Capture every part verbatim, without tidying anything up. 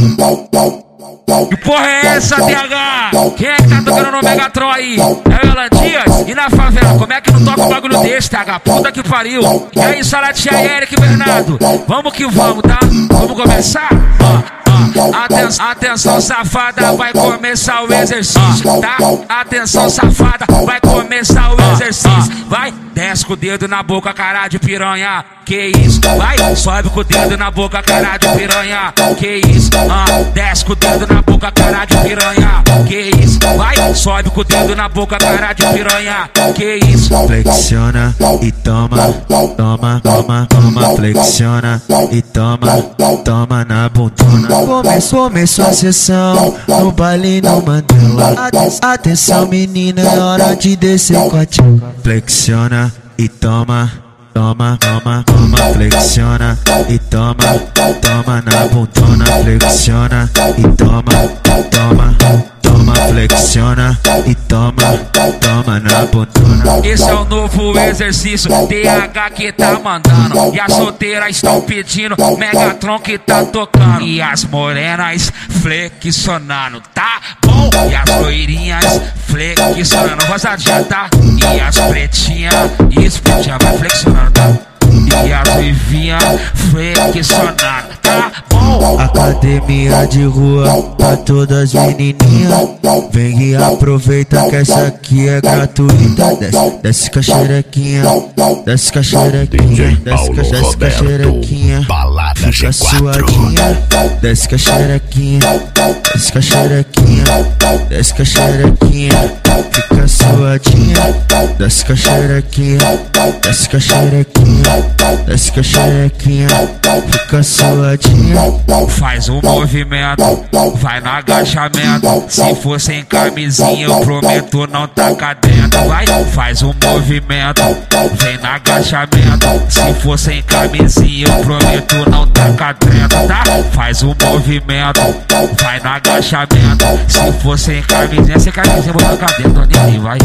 Que porra é essa, T H? Quem é que tá tocando no Megatron aí? É o Elan Dias? E na favela, como é que não toca um bagulho desse, T H? Puta que pariu. E aí, Salatia e Eric Bernardo? Vamos que vamos, tá? Vamos começar? Ó. Atenção, atenção, safada, vai começar o exercício, tá? Atenção, safada, vai começar o exercício. Vai, desce com o dedo na boca, cara de piranha. Que isso? Vai, sobe com o dedo na boca, cara de piranha. Que isso? Ah, desce com o dedo na boca, cara de piranha. Que isso? Vai, sobe com o dedo na boca, cara de piranha. Que isso? Flexiona e toma, toma, toma, toma, flexiona e toma, toma na bundona. Começou, começou a sessão no baile no Mandela. Atenção menina, é hora de descer com a tia. Flexiona e toma, toma, toma, toma, flexiona e toma, toma na bundona. Flexiona e toma, toma, toma, flexiona e toma, toma na bundona. Esse é o novo exercício, T H que tá mandando. E as solteiras estão pedindo, Megatron que tá tocando. E as morenas flexionando, tá bom? E as loirinhas flexionando, rosadinha, tá? E as pretinhas, isso pretinha vai flexionando, tá? E as ruivinhas flexionando, tá bom? Academia de rua pra todas as menininhas. Vem e aproveita que essa aqui é gratuita. Desce, desce com a xerequinha, desce com a xerequinha, desce com a desce com a xerequinha, fica suadinha. Desce com a xerequinha, desce com a xerequinha, desce com a xerequinha, fica suadinha. Desce com a xerequinha, desce com a xerequinha, desce com a xerequinha, fica suadinha. Faz um movimento, vai no agachamento. Se for sem camisinha, eu prometo não tacar dentro. Vai, faz um movimento, vem no agachamento. Se for sem camisinha, eu prometo não tacar dentro, tá? Faz um movimento, vai no agachamento. Se for sem camisinha, sem camisinha, eu vou tacar dentro, ninguém vai.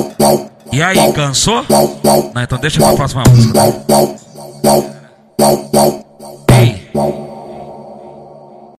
E aí, cansou? Não, então deixa eu pra próxima música.